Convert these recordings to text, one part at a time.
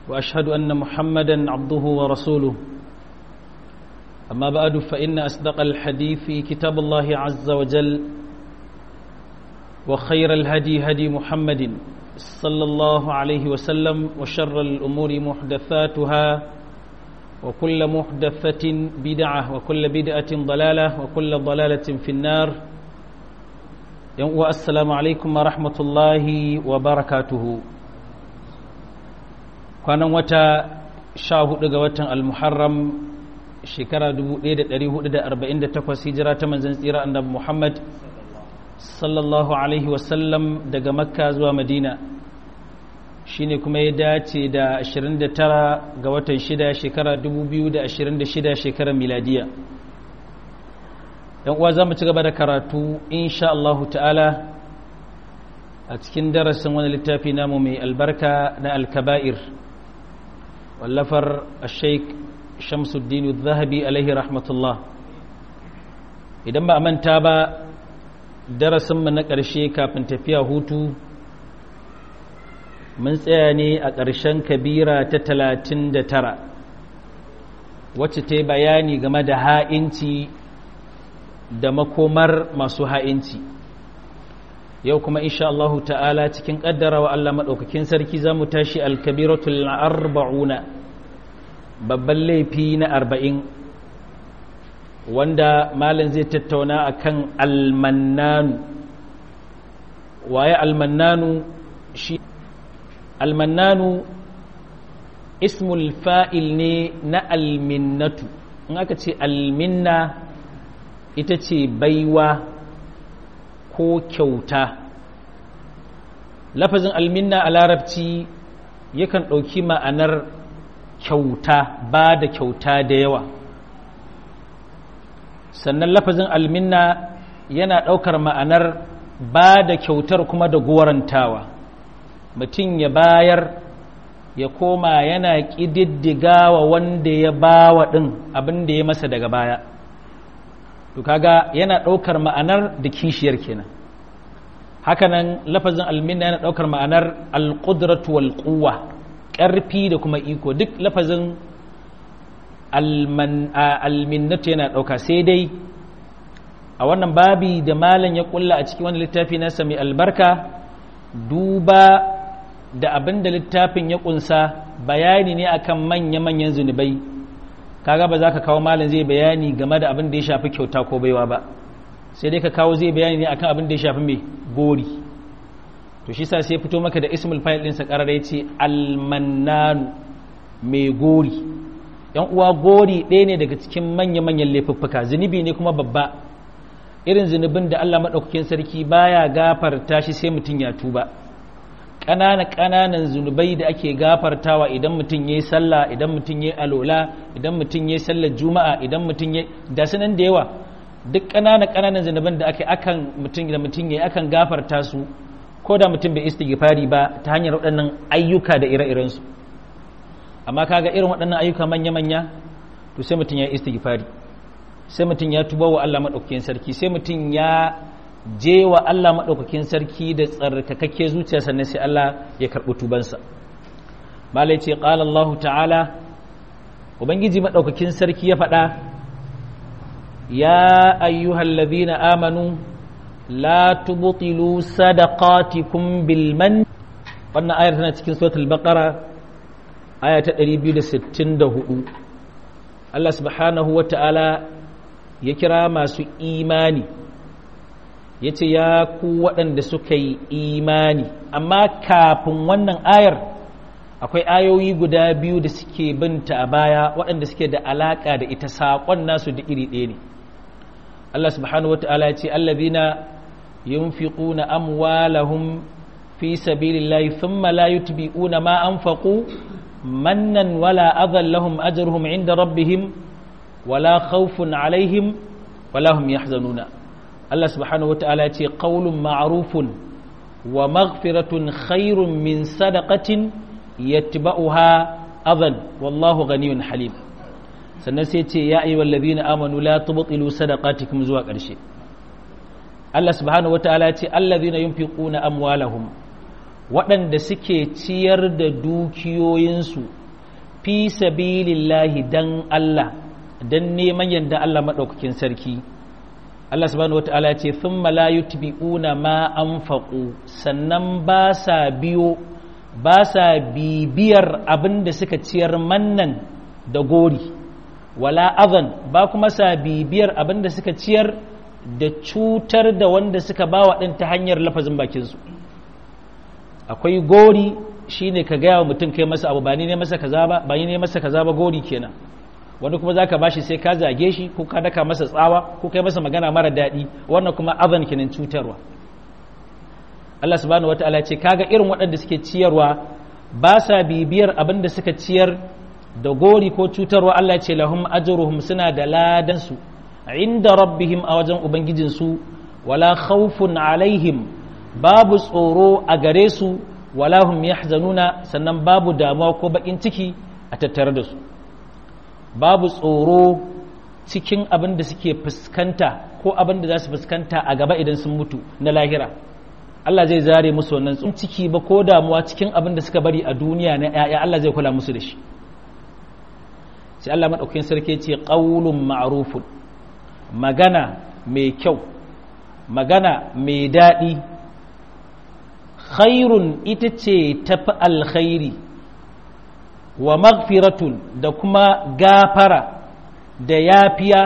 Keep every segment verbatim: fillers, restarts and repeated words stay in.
وأشهد أن محمدا عبده ورسوله أما بعد فإن أصدق الحديث كتاب الله عز وجل وخير الهدي هدي محمد صلى الله عليه وسلم وشر الأمور محدثاتها وكل محدثة بدعة وكل بدعة ضلالة وكل ضلالة في النار. السلام عليكم ورحمة الله وبركاته. kwanan wata sha hudu ga watan al-muharram shekara dubu ɗaya da ɗari hudu da arba'in da takwas hijira ta manzon tsira annabi Muhammad sallallahu alaihi wasallam daga makka zuwa madina shine kuma ya dace da ashirin da tara ga watan shida shekara dubu biyu da ashirin da shida shekarar miladiya. yan uwa za mu ci gaba da karatu insha Allah ta'ala a cikin darasin wani littafi namu mai albarka na al-kaba'ir wallafar al-sheikh Shamsuddin al-Zahabi alaihi rahmatullah. idan ba a manta ba darasinmu na ƙarshe kafin tafiya hutu mun tsaya ne a ƙarshen kabira ta talatin da tara wacce ta yi bayani game da ha'inci da makomar masu ha'inci. yau kuma insha Allah ta'ala cikin ƙaddara wa Allah maɗaukakin sarki za mu tashi alkabiratul arba'una babban laifi na arba'in wanda malam zai tattauna akan almannanu. waye almannanu? shi almannanu ismul fa'il ne na alminnatu. in aka ce alminna ita ce baiwa ko kyauta. lafazin alminna a larabci yakan ɗauki ma'anar kyauta, ba da kyauta da yawa. sannan lafazin alminna yana ɗaukar ma'anar ba da kyautar kuma da gorantawa. mutum ya bayar ya koma yana ƙididdigawa wanda ya bawa ɗin abin da ya masa daga baya. to kaga yana ɗaukar ma'anar da kishiyar kenan. hakanan lafazin alminna yana ɗaukar ma'anar alƙudratu wal quwwa, ƙarfi da kuma iko. duk lafazin alminnatu yana ɗauka, sai dai a wannan babi da malam ya ƙulla a cikin wani littafi nasa mai albarka, duba da abin da littafin ya ƙunsa bayani ne akan manya-manyan zunubai. kaga ba za ka kawo malam zai bayani game da abin da ya shafi kyauta ko baiwa ba, sai dai ka kawo zai bayani ne akan abin da ya shafi mai gori. to shi sa sai fito maka da ismul fa'il ɗinsa ƙarar ya ce almannanu, mai gori. yan uwa, gori ɗaya ne daga cikin manya-manyan laifuffuka, zunubi ne kuma babba, irin zunubin da Allah maɗaukakin sarki baya gafarta shi sai mutum ya tuba. ƙananan zunubai da ake gafartawa idan mutum ya yi sallah, idan mutum ya yi alola, idan mutum ya yi sallar juma'a, idan mutum ya da sunan da yawa, duk ƙananan ƙananan zunuban da ake akan mutum da mutum ya yi akan gafarta su ko da mutum bai istighfari ba ta hanyar waɗannan ayyuka da ire-iren su. amma kaga irin waɗannan ayyuka manya-manya to sai mutum ya yi istighfari, sai mutum ya tuba wa Allah madaukakin sarki, sai mutum ya je wa Allah maɗaukakin sarki da tsarkakakke zuciya, sannan sai Allah ya karɓi tubansa. malai ce ƙala Allah ta'ala, ubangiji maɗaukakin sarki ya faɗa, ya ayyuhal ladhina amanu la tubtilu sadaqatikum bil man. wannan ayar tana cikin suratul baqara aya ta ɗari biyu da sittin da hudu. Allah subhanahu wa ta'ala ya kira masu imani, ya ce ya ku waɗanda suka yi imani. amma kafin wannan ayar akwai ayoyi guda biyu da suke binta a baya waɗanda suke da alaƙa da ita, saƙon nasu da iri ɗaya ne. Allah subhanahu wa ta'ala ya ce allazina yunfiquna amwalahum fi sabilillahi thumma la yutbi'una ma anfaqu mannan wala adhan lahum ajruhum 'inda rabbihim wala khawfun 'alayhim wala hum yahzanuna. Allah subhanahu wata'ala ya ce qaulun ma'rufun wa maghfiratun khairun min sadaqatin yatba'uha adhan wallahu ghaniyyun halim. sannan sai ce ya ayyuhal ladhina amanu la tubtilu sadaqatikum zuwa ƙarshe. Allah subhanahu wataala ya ce allazina yunfiquna amwalahum, waɗanda suke ciyar da dukiyoyinsu fi sabilillahi dan Allah dan neman yadda Allah maɗaukakin sarki. Allah subhanahu wata'ala ya ce thumma la yutbi'una ma anfaqu, sannan ba sa biyo ba sa bibiyar abin da suka ciyar mannan da gori, wala adhan, ba kuma sa bibiyar abin da suka ciyar da cutar da wanda suka bawa din ta hanyar lafazin bakinsu. Akwai gori shine ka gaya wa mutum kai masa abu, ba ni ne masa kaza ba ba ni ne masa kaza ba, gori kenan. Wani kuma zaka bashi sai ka zage shi ko ka daka masa tsawa ko kai masa magana mara daɗi, wannan kuma adhan kenan, cutarwa. Allah subhanahu wataala ce kaga irin waɗanda suke ciyarwa ba sa bibiyar abin da suka ciyar da gori ko cutarwa. Allah ya ce lahum ajruhum, suna da ladan su inda rabbihim, a wajen ubangijin su, wala khawfun alaihim, babu tsoro a gare su, wala hum yahzanuna, sannan babu damuwa ko bakin ciki a tattare da su. Babu tsoro cikin abin da suke fuskanta ko abin da za su fuskanta a gaba idan sun mutu na lahira. Allah zai zare musu wannan tsun ciki ba ko damuwa cikin abin da suka bari a duniya na ‘ya'ya, Allah zai kula musu da shi. Sai Allah maɗaukakin sarki ce ƙaulun ma'arufun, magana mai kyau, magana mai daɗi, khairun ita ce tafi alkhairi, wa magfiratun da kuma gafara da yafiya,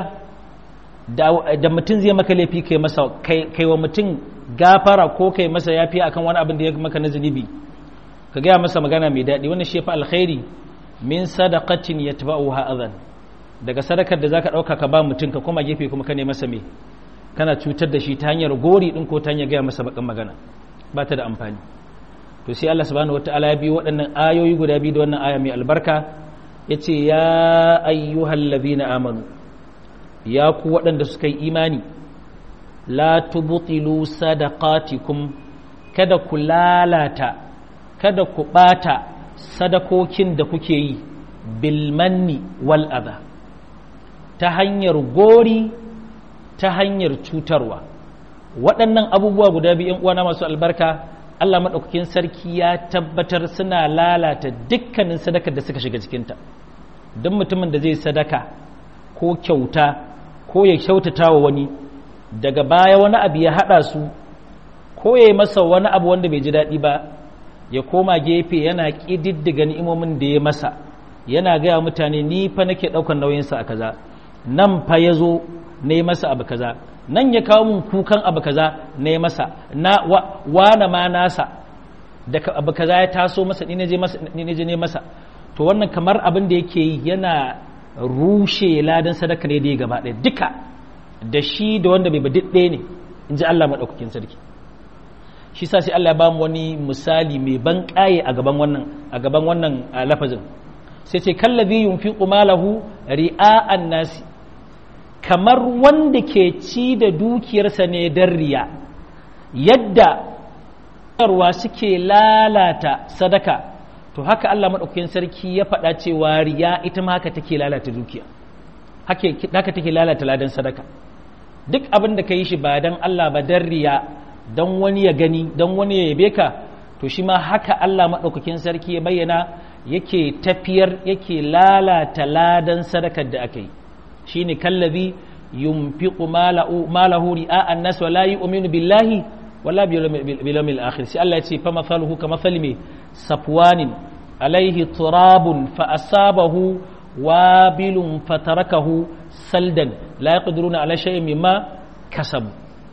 da mutum zai maka laifi kai masa kai wa mutum gafara ko kai masa yafiya akan wani abin da ya maka na zunubi, ka gaya masa magana mai daɗi. Wannan shi fa alkhairi min sadaqatin yatba'uha adhan, daga sadakar da zaka dauka ka ba mutum ka koma gefe kuma ka ne masa me, kana cutar da shi ta hanyar gori din ko ta hanyar gaya masa bakan magana, ba ta da amfani. To sai Allah subhanahu wataala ya biyo waɗannan ayoyi guda biyu da wannan aya mai albarka, yace ya ayyuhal ladhina amanu, ya ku waɗanda suka yi imani, la tubtilu sadaqatikum, kada ku lalata, kada ku ɓata sadakokin da kuke yi, bil manni wal adha, ta hanyar gori, ta hanyar cutarwa. Waɗannan abubuwa guda biyu ‘yan uwana masu albarka, Allah maɗaukakin sarki ya tabbatar suna lalata dukkanin sadakar da suka shiga cikinta. Don mutumin da zai sadaka ko kyauta ko ya kyautata wa wani, daga baya wani abu ya haɗa su, ko ya yi masa wani abu wanda bai ji daɗi ba, ya koma gefe yana ƙididdiga ni'imomin da ya masa, yana gaya mutane ni fa nake ɗaukar nauyinsa a kaza, nan fa ya zo na yi masa abu kaza, nan ya kawo mun kukan abu kaza na yi masa, na wane ma nasa da abu kaza ya taso masa, ni ne je ne masa. To wannan kamar abin da yake yi yana rushe ladan sadaka ne da ya gaba ɗaya duka, da shi da wanda bai badi ɗaya ne, in ji Allah maɗaukakin sarki. Shi sa sai Allah ya ba mu wani misali mai ban ƙaye a gaban wannan a gaban wannan lafazin, sai ce kallazi yunfiqu malahu ri'a'an nasi, kamar wanda ke ci da dukiyarsa ne don riya, yadda yarwa suke lalata sadaka, to haka Allah maɗaukakin sarki ya faɗa cewa riya ita ma haka take lalata dukiya, haka take lalata ladan sadaka. Duk abin da ka yi shi ba don Allah ba, don riya, don wani ya gani, don wani ya yabe ka, to shi ma haka Allah maɗaukakin sarki ya bayyana yake tafiyar, yake lalata ladan sadakar da aka yi. Shi ne kallabi yunfiqu malahu ri'a'an nas wa la yu'minu billahi wala bil yawmil akhir. Sai Allah ya ce fa mathaluhu ka mathali safwanin alaihi turabun fa asabahu wabilun fatarakahu saldan la yaqdiruna ala shay'in mimma kasabu.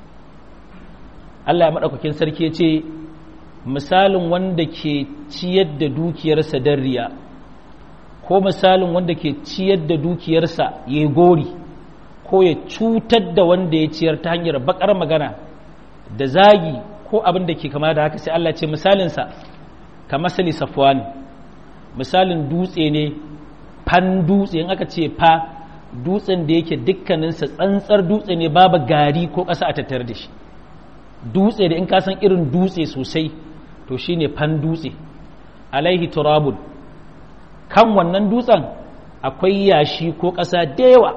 Allah ya madaukakin sarki ya ce misalin wanda ke ciyar da dukiyarsa dan riya, ko misalin wanda ke ciyar da dukiyarsa ya gori, ko ya cutar da wanda ya ciyar ta hanyar bakar magana da zagi ko abin da ke kama da haka. Sai Allah ce misalinsa ka masali safwani, misalin dutse ne, fan dutse. In aka ce fa, dutsen da yake dukkaninsa tsantsar dutse ne, babu gari ko ƙasa a tattare da shi, dutse da in ka san irin dutse sosai to shine fan dutse. Alaihi turabun, kan wannan dutsen akwai yashi ko ƙasa da yawa.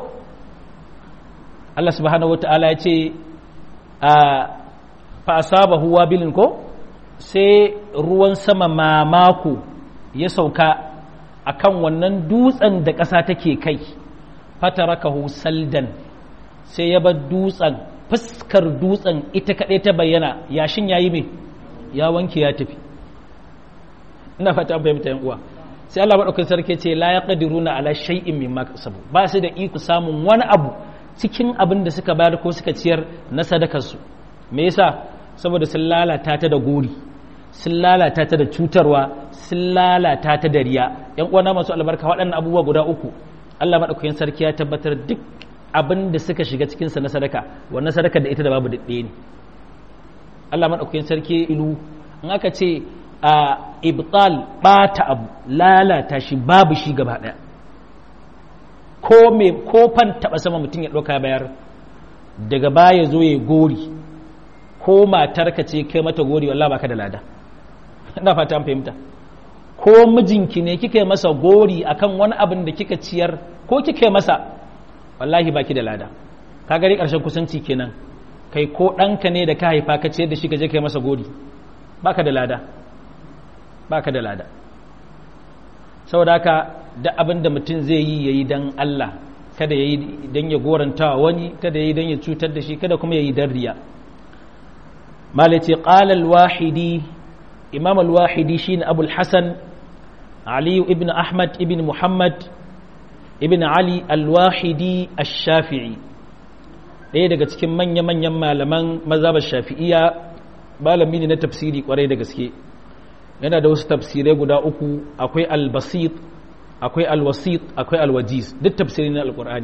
Allah subhanahu wata'ala ya ce a fa asabahu wabilin ko sai ruwan sama mamako ya sauka akan wannan dutsen da ƙasa take kai fatarakahu saldan sai ya bar dutsen fuskar dutsen ita kaɗai ta bayyana yashin yayi me ya wanke ya tafi ina fata an fahimta yan uwa sai Allah madaukakin sarki ce la yaqdiruna ala shay'in mimma kasabu ba su da iko samun wani abu cikin abin da suka bayar ko suka ciyar na sadakar su me yasa saboda sun lalata ta da gori sun lalata ta da cutarwa sun lalata ta da riya yan uwana masu albarka waɗannan abubuwa guda uku Allah madaukakin sarki ya tabbatar duk abin da suka shiga cikin sa na sadaka wannan sadaka da ita da babu daɗe ne Allah madaukakin sarki ilu in aka ce a ibtal bata abu lalata shi babu shi gaba daya ko me ko fan taba sama mutum ya dauka bayar daga baya zo ya gori ko matarka ce kai mata gori wallahi baka da lada ina fata an fahimta ko mijinki ne kika masa gori akan wani abin da kika ciyar ko kika masa wallahi baki da lada ka gari karshen kusanci kenan kai ko ɗanka ne da ka haifa ka ciyar da shi ka je kai masa gori baka da lada baka da lada saboda haka da abin da mutum zai yi yayi dan Allah kada yayi dan ya goranta wani kada yayi dan ya cutar da shi kada kuma yayi dan riya malaci qala al-wahidi imam al-wahidi shine abul hasan ali ibn ahmad ibn muhammad ibn ali al-wahidi ash-shafi'i ɗaya daga cikin manya-manyan malaman mazhabar shafi'iyya malami ne na tafsiri kwarai da gaske yana da wasu tafsirai guda uku akwai al-basit akwai al-wasit akwai al-wajiz duk tafsiri na al-qur'ani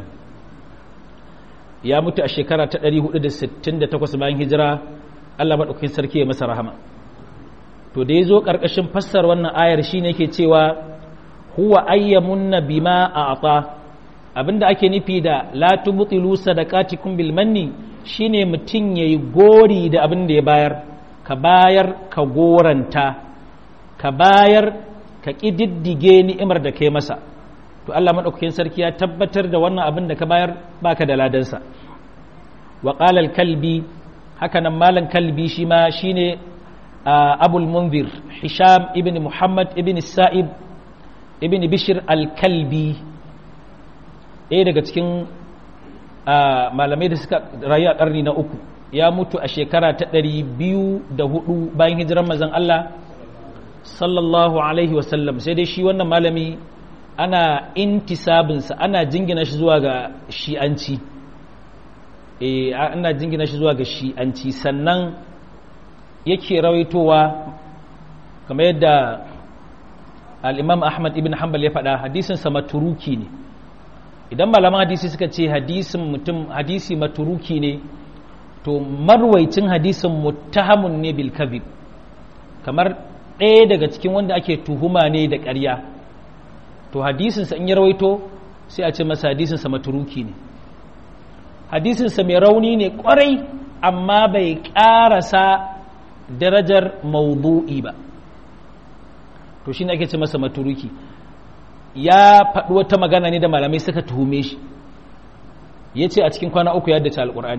ya mutu a shekara ta ɗari hudu da sittin da takwas bayan hijira Allah madaukakin sarki ya masa rahama to da yazo karkashin fassar wannan ayar shine yake cewa huwa ayyamunna bima a'ta abinda ake nufi da la tubtilu sadaqatikum bil manni shine mutun yayi gori da abin da ya bayar ka bayar ka goranta ka bayar ka ƙididdige ni'imar da kai masa to Allah maɗaukakin sarki ya tabbatar da wannan abin da ka bayar baka da ladansa wa qala al-kalbi haka nan malan kalbi shi ma shine abul munzir hisham ibn muhammad ibn sa'ib ibn bishr al-kalbi ɗaya daga cikin malamai da suka rayu a ƙarni na uku ya mutu a shekara ta ɗari biyu da hudu bayan hijiran manzon Allah sallallahu alaihi wasallam sai dai shi wannan malami ana intisabinsa ana jingina shi zuwa ga shi'anci e ana jingina shi zuwa ga shi'anci sannan yake rawaitowa kamar yadda al-imam ahmad ibn hanbal ya faɗa hadisin sa maturuki ne idan malaman hadisi suka ce hadisin mutum hadisi maturuki ne to marwaicin hadisin muttahamun ne bil kadhib kamar ɗaya daga cikin wanda ake tuhuma ne da ƙarya to hadisinsa in ya rawaito sai a ce masa hadisinsa maturuki ne hadisinsa mai rauni ne ƙwarai amma bai ƙarasa darajar maudu'i ba to shi ne ake ce masa maturuki ya faɗi wata magana ne da malamai suka tuhume shi ya ce a cikin kwana uku ya dace alƙur'ani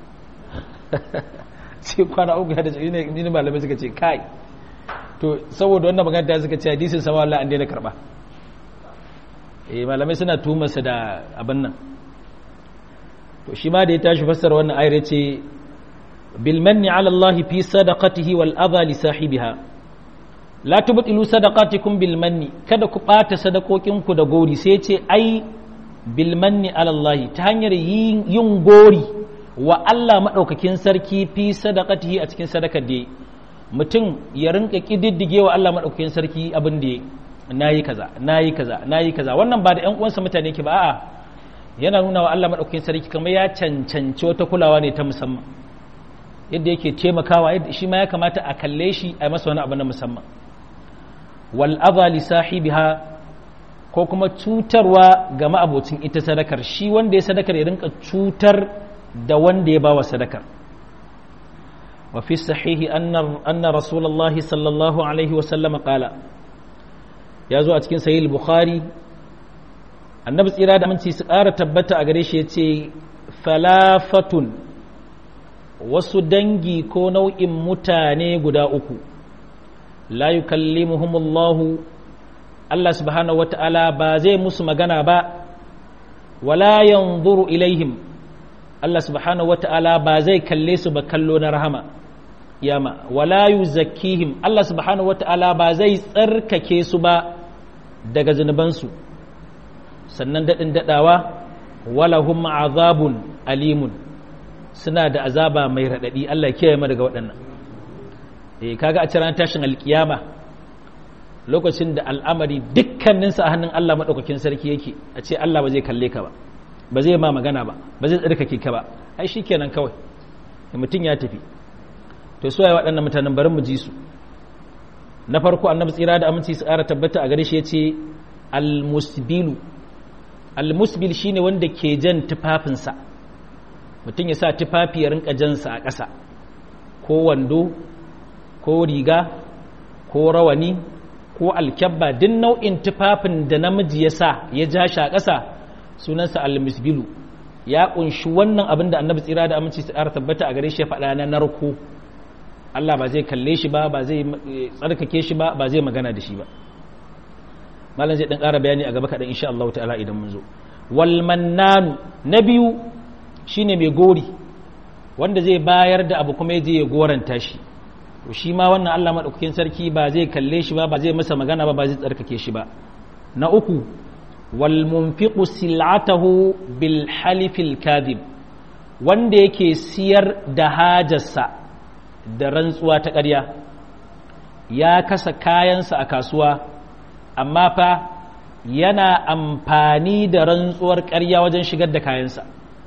cikin kwana uku ya dace ne malamai suka ce kai to saboda wannan magana ta suka ce hadisin sama Allah an daina karba eh malamai suna tuhumarsa da abin nan to shi ma da ya tashi fassara wannan ayar yace bil manni ala Allah fi sadaqatihi wal adha li sahibiha la tubtilu sadaqatikum bil manni kada ku bata sadakokin ku da gori sai yace ai bil manni ala Allah ta hanyar yin gori wa Allah madaukakin sarki fi sadaqatihi a cikin sadakar da mutum ya rinka kididdige wa Allah madaukakin sarki abin da nayi kaza nayi kaza nayi kaza wannan ba da ƴan uwansa mutane ke ba a'a yana nuna wa Allah madaukakin sarki kamar ya cancanci wata kulawa ne ta musamman yadda yake taimakawa yadda shi ma ya kamata a kalle shi a masa wani abu na musamman wal adha li sahibiha ko kuma cutarwa ga ma'abocin ita sadakar shi wanda ya sadakar ya rinka cutar da wanda ya bawa sadakar وفي الصحيح أن أن رسول الله صلى الله عليه وسلم قال يا زو أتكين سيد البخاري النبي إرادة من تسقار تبت أجريش يتي ثلاثة wasu dangi ko nau'in mutane guda uku la yukallimuhumullahu Allah subhanahu wata'ala ba zai musu magana ba wala yanzuru ilaihim Allah subhanahu wata'ala ba zai kalle su ba kallo na rahama yama wala yuzakkihim Allah subhanahu wata'ala ba zai tsarkake su ba daga zunubansu sannan dadin dadawa walahum azabun alimun suna da azaba mai radadi Allah ya kiyaye mu daga waɗannan eh kaga a cikin tashin alkiyama lokacin da al'amari dukkaninsa a hannun Allah madaukakin sarki yake a ce Allah ba zai kalle ka ba ba zai ma magana ba ba zai tsarkake ka ba ai shikenan kawai mutum ya tafi to su waye waɗannan mutanen bari mu ji su na farko annabi tsira da aminci su ƙara tabbata a gare shi yace al-musbilu al-musbil shine wanda ke jan tufafinsa mutum ya sa tufafi ya rinka jansa a ƙasa ko wando ko riga ko rawani ko alkyabba duk nau'in tufafin da namiji ya sa ya ja shi a ƙasa sunansa al-musbilu ya kunshi wannan abin da annabi tsira da aminci su ƙara tabbata a gare shi ya faɗa na narko Allah ba zai kalle shi ba ba zai tsarkake shi ba ba zai magana da shi ba malam zai dan ƙara bayani a gaba kaɗan insha Allah ta'ala idan mun zo wal mannanu na biyu shine mai gori wanda zai bayar da abu kuma yaje ya goranta shi to shi ma wannan Allah madaukakin sarki ba zai kalle shi ba ba zai masa magana ba ba zai tsarkake shi ba na uku wal munfiqu sil'atahu bil halifil kadhib wanda yake siyar da hajarsa da rantsuwa ta ƙarya ya kasa kayansa a kasuwa amma fa yana amfani da rantsuwar ƙarya wajen shigar da kayansa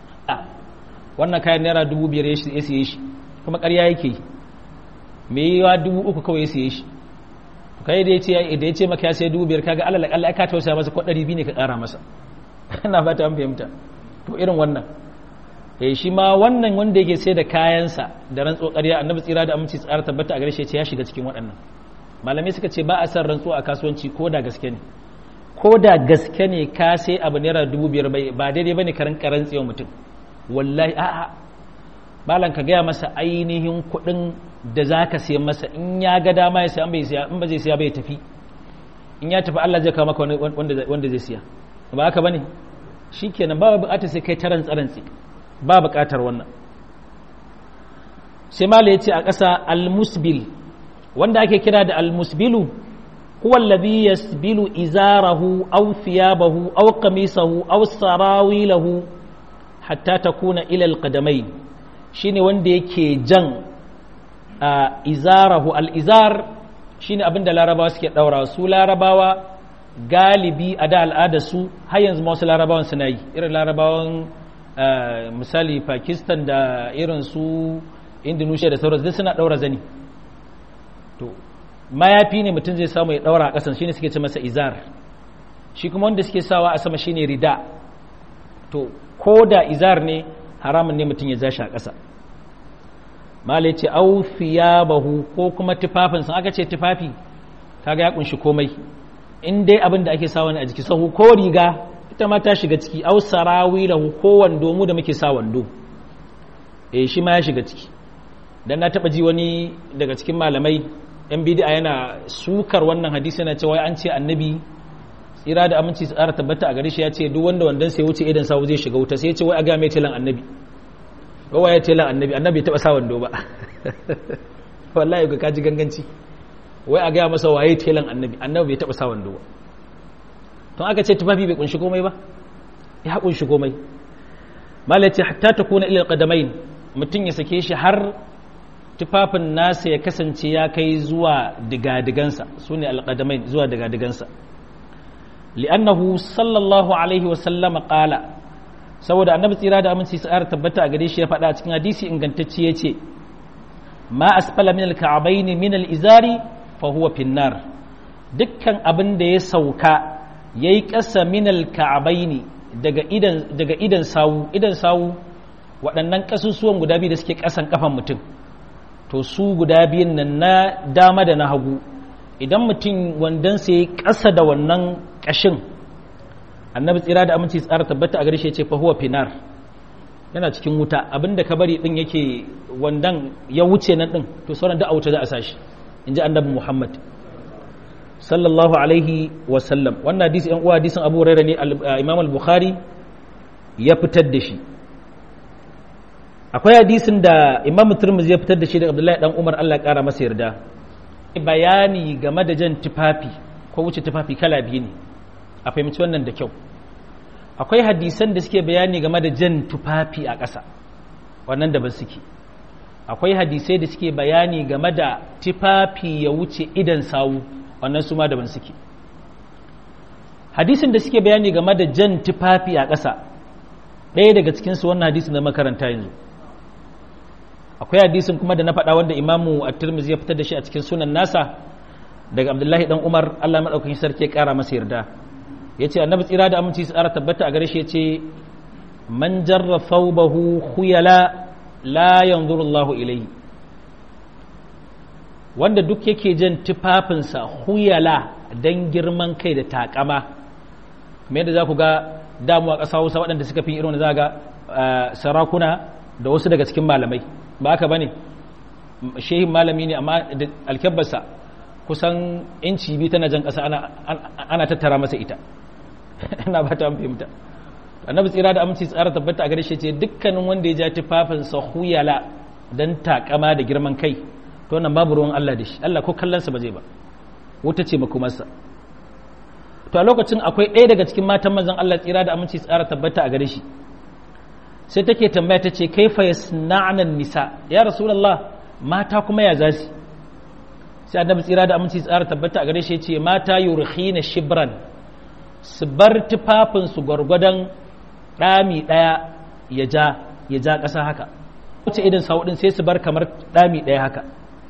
wannan kayan naira dubu biyar ya siye shi kuma ƙarya yake me yiwa dubu uku kawai ya siye shi kai da ya ce da ya ce maka ya sai dubu biyar kaga Allah Allah ka tausaya masa ko ɗari biyu ne ka ƙara masa ina fata an fahimta to irin wannan eh shi ma wannan wanda yake sai da kayansa da rantsuwar ƙarya annabi tsira da aminci tsara tabbata a gare shi ya shiga cikin waɗannan malamai suka ce ba a san rantsuwa a kasuwanci ko da gaske ne ko da gaske ne ka sai abu naira dubu biyar ba daidai bane ka rinka rantsewa mutum wallahi a'a malam ka gaya masa ainihin kuɗin da za ka siyan masa in ya ga dama ya siya in bai siya in ba zai siya bai tafi in ya tafi Allah zai kawo maka wanda zai siya ba haka bane shikenan ba buƙatar sai kai ta rantsa-rantsi ba buƙatar wannan sai mala yace a ƙasa al-musbil wanda ake kira da al-musbilu huwa alladhi yasbilu izarahu aw thiyabahu aw qamisahu aw sarawilahu hatta takuna ila al-qadamayn shine wanda yake jan izarahu al-izar shine abinda larabawa suke daura su larabawa galibi a da al'ada su har yanzu ma wasu larabawan suna yi irin larabawan misali Pakistan da irin su Indonesia da sauransu duk suna daura zani to mayafi ne mutum zai samu ya daura a kasan shine suke ce masa izar shi kuma wanda suke sawa a sama shine rida to ko da izar ne haramun ne mutum ya ja shi a ƙasa malai ce au thiyabahu ko kuma tufafin sun aka ce tufafi kaga ya kunshi komai in dai abin da ake sawa ne a jiki sahu ko riga ita ma ta shiga ciki au sarawilahu ko wando mu da muke sa wando eh shi ma ya shiga ciki dan na taba ji wani daga cikin malamai yan bid'a yana sukar wannan hadisi yana cewa an ce annabi tsira da aminci tsara tabbata a gare shi ya ce duk wanda wandan sai wuce idan sawu zai shiga wuta sai ya ce wai a ga mai tilan annabi wai ya tilan annabi annabi ya taba sa wando ba wallahi ga kaji ganganci wai a ga masa waye tilan annabi annabi bai taba sa wando ba to aka ce tufafi bai kunshi komai ba ya kunshi komai malati hatta takuna ila alqadamain mutun ya sake shi har tufafin nasa ya kasance ya kai zuwa digadigansa sune alqadamain zuwa digadigansa li'annahu sallallahu alaihi wa sallama qala saboda annabi tsira da aminci sa'ar tabbata a gare shi ya faɗa a cikin hadisi ingantacce yace ma asfala min alka'bayn min alizari fa huwa finnar dukkan abin da ya sauka yayi ƙasa min alka'bayn daga idan daga idan sawu idan sawu waɗannan ƙasusuwan guda biyu da suke ƙasan kafan mutum to su guda biyun nan na dama da na hagu idan mutum wandansa ya ƙasa da wannan ƙashin annabi tsira da aminci tsara tabbata a gare shi ya ce fa huwa finar yana cikin wuta abinda ka bari din yake wandan ya wuce nan din to sauran da a wuta za a sashi inji annabi Muhammad sallallahu alaihi wa sallam. Wannan hadisi ɗan uwa hadisin Abu Hurairah ne Imam al-Bukhari ya fitar da shi. Akwai hadisin da Imam Tirmidhi ya fitar da shi da Abdullahi dan Umar Allah ya kara masa yarda, bayani game da jan tufafi ko wuce tufafi kala biyu ne, a fahimci wannan da kyau. Akwai hadisan da suke bayani game da jan tufafi a ƙasa, wannan da ba suke. Akwai hadisai da suke bayani game da tufafi ya wuce idan sawu, wannan su ma daban suke. Hadisin da suke bayani game da jan tufafi a ƙasa, ɗaya daga cikinsu wannan hadisin da makaranta yanzu. Akwai hadisin kuma da na faɗa wanda Imamu At-Tirmidhi ya fitar da shi a cikin sunan nasa daga Abdullahi dan Umar Allah madaukakin sarki ya ƙara masa yarda. Yace Annabi tsira da aminci su ƙara tabbata a gare shi yace man jarra thawbahu khuyala la yanzuru Allahu ilayhi. Wanda duk yake jan tufafinsa khuyala dan girman kai da takama, kamar yadda za ku ga damuwa ƙasa Hausa waɗanda suka fi irin za ga sarakuna da wasu daga cikin malamai, ba haka bane, shehin malami ne amma da alkabbarsa kusan inci biyu tana jan ƙasa ana, ana tattara masa ita ina ba ta fahimta. Annabi tsira da aminci tsara tabbata a gare shi ce dukkanin wanda ya ja tufafinsa huyala dan takama da girman kai, to wannan babu ruwan Allah da shi, Allah ko kallonsa ba zai ba, wuta ce makomarsa. To a lokacin akwai ɗaya daga cikin matan manzon Allah tsira da aminci tsara tabbata a gare shi, sai take tambaya ta ce kaifa yasna'na nisa ya rasulullah, mata kuma ya zasu? Sai annabi tsira da aminci tsara tabbata a gare shi ce mata yurkhina shibran, su bar tufafin su gwargwadon dami daya ya ja ya ja ƙasa haka, wuce idan saudin sai su bar kamar dami daya haka.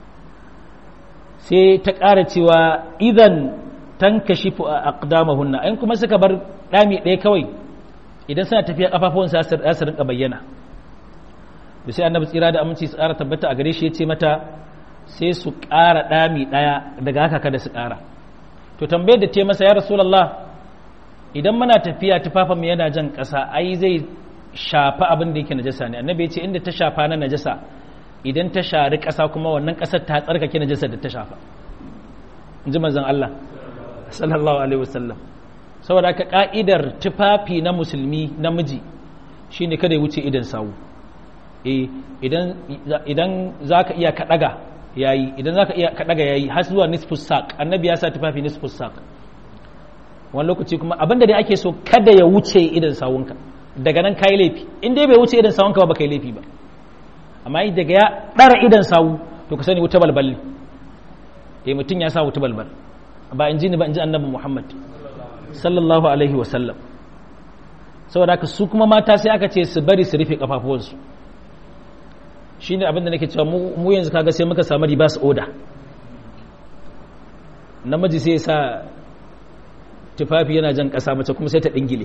Sai ta ƙara cewa idan tankashifu aqdamahunna, in kuma suka bar dami daya kawai, idan suna tafiya kafafuwan za su rinka bayyana. Da sai annabi tsira da aminci su ƙara tabbata a gare shi ya ce mata sai su ƙara ɗami ɗaya daga haka kada su ƙara. To tambayar da ce masa ya Rasulullah, idan muna tafiya tufafin yana jan ƙasa ai zai shafa abin da yake najasa ne. Annabi ya ce inda ta shafa na najasa, idan ta shari ƙasa kuma wannan ƙasar ta tsarkake najasa da ta shafa, in ji manzon Allah sallallahu alaihi wasallam. Saboda haka ka'idar tufafi na musulmi namiji shine kada ya wuce idan sawu. Eh idan idan zaka iya ka daga yayi, idan zaka iya ka daga yayi har zuwa nisfus saq. Annabi ya sa tufafi nisfus saq. Wani lokaci kuma abinda dai ake so kada ya wuce idan sawunka, daga nan kai laifi. In dai bai wuce idan sawunka ba kai laifi ba, amma daga ya dara idan sawu to ka sani wuta balbal. Eh mutun ya sa wuta balbal, ba in ji ni ba in ji Annabi Muhammad sallallahu alaihi wasallam. Saboda haka su kuma mata sai aka ce su bari su rufe kafafuwansu. Shine abin da nake cewa mu yanzu kaga sai muka samu ribas order, namiji sai ya sa tufafi yana jan kasa, mace kuma sai ta dingile.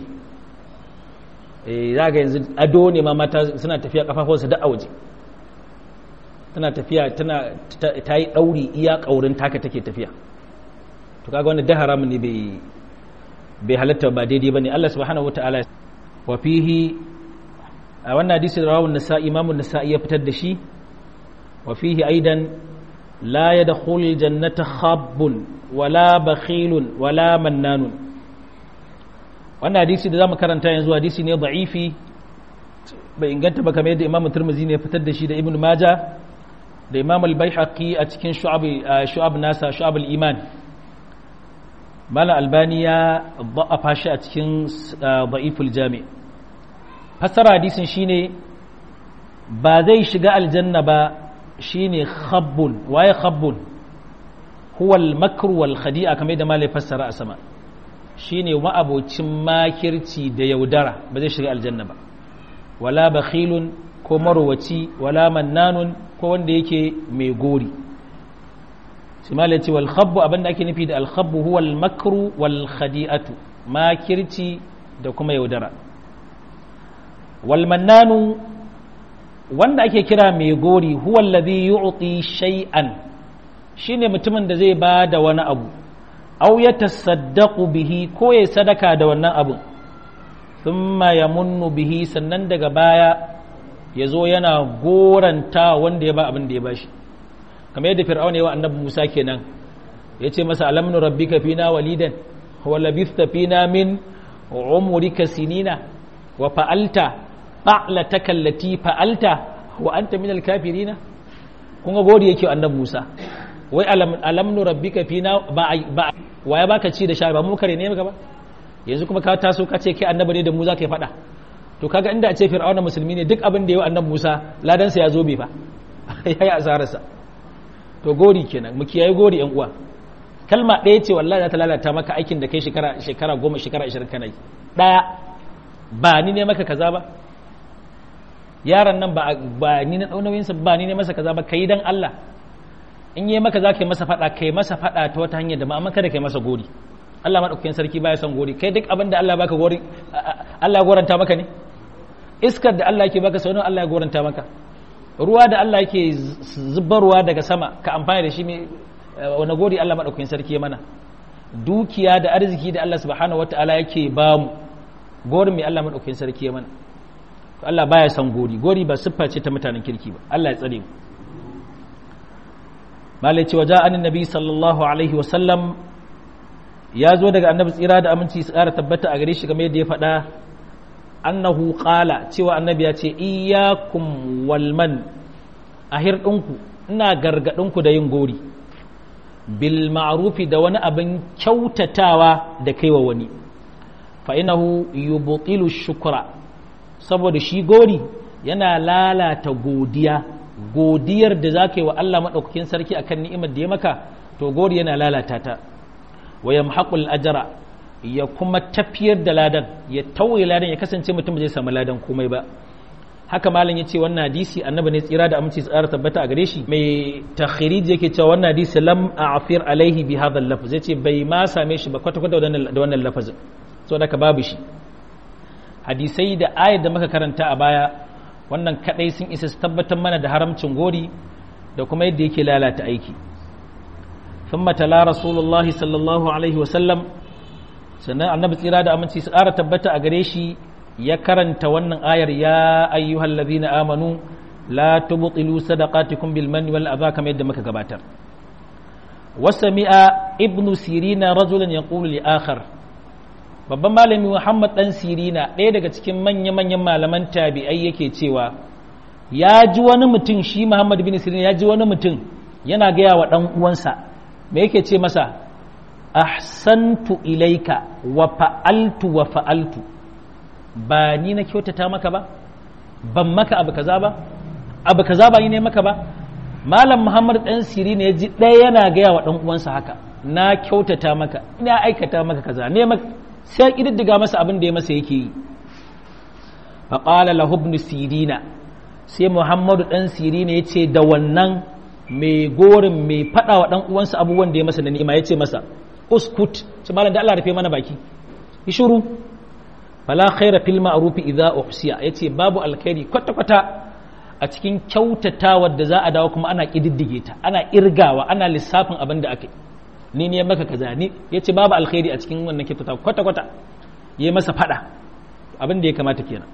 Eh zaga yanzu ado ne ma mata suna tafiya kafafuwansu da a waje, tana tafiya tana ta yi dauri iya kaurin taka take tafiya. To kaga wannan da haramun ne bai bai halatta ba daidai bane. Allah subhanahu wataala wa fihi, a wannan hadisi da rawun nasa'i imamu nasa'i ya fitar da shi, wa fihi aidan la yadkhul jannata khabbun wala bakhilun wala mannanun. Wannan hadisi da zamu karanta yanzu hadisi ne da'ifi, bai inganta ba kamar yadda imamu Tirmidhi ne ya fitar da shi da Ibn Majah da Imam al-Baihaqi a cikin shu'ab shu'ab nasa shu'ab al-iman. Malam Albani ya da'afa shi a cikin da'iful jami'. Fassara hadisin shine ba zai shiga aljanna ba shine khabbun. Waye khabbun? Huwa al-makr wal khadi'a, kamar da malai fassara a sama. Shine ma'abocin makirci da yaudara, ba zai shiga aljanna ba. Wala bakhilun, ko marwaci, wala mannanun, ko wanda yake mai gori. Simala ce wal khabbu, abinda ake nufi da al khabbu huwa al makru wal khadi'atu, makirci da kuma yaudara. Wal mannanu, wanda ake kira mai gori, huwa alladhi yu'ti shay'an, shine mutumin da zai bada wani abu, aw yatasaddaqu bihi, ko ya sadaka da wannan abu, thumma yamunnu bihi, sannan daga baya yazo yana goranta wanda ya ba abin da ya bashi. kamar yadda fir'auna yawa annabi Musa kenan yace masa alam nu rabbika fina walidan wa labithta fina min umrika sinina wa fa'alta fa'lataka allati fa'alta wa anta minal kafirina kun ga gori yake annabi Musa wai alam alam nu rabbika fina ba ba waya baka ci da sha ba mu kare ne maka ba yanzu kuma ka taso ka ce kai annabi ne da mu za ka yi fada to kaga inda a ce fir'auna musulmi ne duk abin da yayi annabi Musa ladan sa ya zo bai fa yayi asararsa to gori kenan mu kiyaye gori yan uwa kalma ɗaya ce wallahi za ta lalata maka aikin da kai shekara shekara goma shekara ashirin kana yi ɗaya ba ni ne maka kaza ba yaron nan ba ba ni na daunayin sa ba ni ne masa kaza ba kai dan Allah in yi maka za ka yi masa fada kai masa fada ta wata hanyar da ma amma kada kai masa gori Allah madaukakin sarki baya son gori kai duk abin da Allah baka gori Allah ya goranta maka ne iskar da Allah yake baka sau nawa Allah ya goranta maka ruwa da Allah yake zubarwa daga sama ka amfani da shi mai wani gori Allah madaukakin sarki mana dukiya da arziki da Allah subhanahu wataala yake ba mu gorin mai Allah madaukakin sarki mana to Allah baya son gori gori ba siffa ce ta mutanen kirki ba Allah ya tsare mu malai ce waja anin nabi sallallahu alaihi wa sallam ya zo daga annabi tsira da aminci su ƙara tabbata a gare shi game da ya faɗa annahu qala cewa annabi ya ce iyyakum walman ahir ɗinku ina gargaɗinku da yin gori bil ma'rufi da wani abin kyautatawa da kaiwa wani fa innahu yubtilu shukra saboda shi gori yana lalata godiya godiyar da zaka yi wa Allah madaukakin sarki akan ni'imar da ya maka to gori yana lalata ta wa yamhaqul ajra ya kuma tafiyar da ladan ya tauye ladan ya kasance mutum zai samu ladan komai ba haka malam yace wannan hadisi annabi ne tsira da aminci tsara tabbata a gare shi mai takhrij yake cewa wannan hadisi lam a'fir alaihi bi hadha al-lafz yace bai ma same shi ba kwata kwata da wannan lafazin so da ka babu shi hadisai da ayat da muka karanta a baya wannan kadai sun isa su tabbatar mana da haramcin gori da kuma yadda yake lalata aiki ثم تلا رسول الله صلى الله عليه وسلم sannan annabi tsira da aminci su ƙara tabbata a gare shi ya karanta wannan ayar ya ayyuhal ladhina amanu la tubtilu sadaqatikum bil manni wal adha kamar yadda muka gabatar wasami'a ibnu sirina rajulan yaqulu li akhar babban malami Muhammad dan Sirina ɗaya daga cikin manya-manyan malaman tabi'ai yake cewa ya ji wani mutum shi Muhammad bin Sirina ya ji wani mutum yana gaya wa dan uwansa me yake ce masa ahsantu ilaika wa fa'altu wa fa'altu ba ni na kyautata maka ba ban maka abu kaza ba abu kaza ba ni ne maka ba malam Muhammad dan Sirina ya ji ɗaya yana gaya wa dan uwansa haka na kyautata maka ina aikata maka kaza ne maka sai kididdiga masa abin da ya masa yake yi fa qala lahu ibn Sirina sai Muhammad dan Sirina yace da wannan mai gorin mai fada wa dan uwansa abubuwan da ya masa na ni'ima yace masa uskut ce malam da Allah rufe mana baki yi shiru fala khaira fil ma'ruf idza uhsiya yace babu alkhairi kwata kwata a cikin kyautatawar da za a dawo kuma ana kididdige ta ana irgawa ana lissafin abin da aka ni ne maka kaza ni yace babu alkhairi a cikin wannan kyautatawa kwata kwata yayi masa fada abin da ya kamata kenan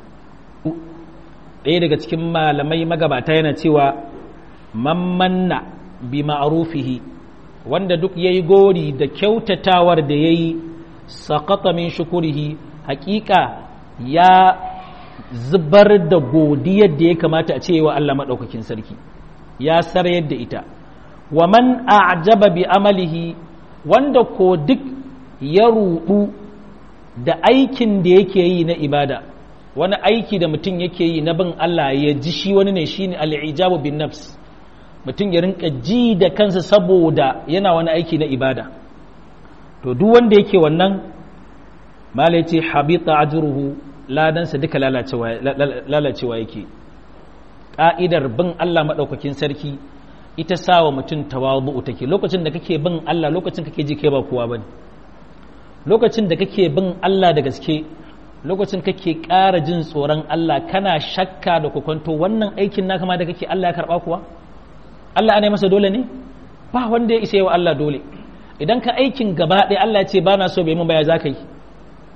ɗaya daga cikin malamai magabata yana cewa mammanna bi ma'rufihi wanda duk yayi gori da kyautatawar da yayi saqata min shukurihi haƙiƙa ya zubar da godiyar da ya kamata a cewa Allah madaukakin sarki ya sarayar da ita wa man a'jaba bi amalihi wanda ko duk ya rudu da aikin da yake yi na ibada wani aiki da mutum yake yi na bin Allah ya ji shi wani ne shine al-ijabu bin nafs mutum ya rinka ji da kansa saboda yana wani aiki na ibada to duk wanda yake wannan malai ce habita ajruhu ladansa duka lalacewa lalacewa yake ka'idar bin Allah madaukakin sarki ita sawa mutum tawadu'u take lokacin da kake bin Allah lokacin kake ji kai ba kowa bane lokacin da kake bin Allah da gaske lokacin kake ƙara jin tsoron Allah kana shakka da kokonto wannan aikin naka ma da kake Allah ya karba kuwa Allah ana masa dole ne ba wanda ya isa yi wa Allah dole idan ka aikin gaba ɗaya Allah ya ce ba na so bai mun baya za ka yi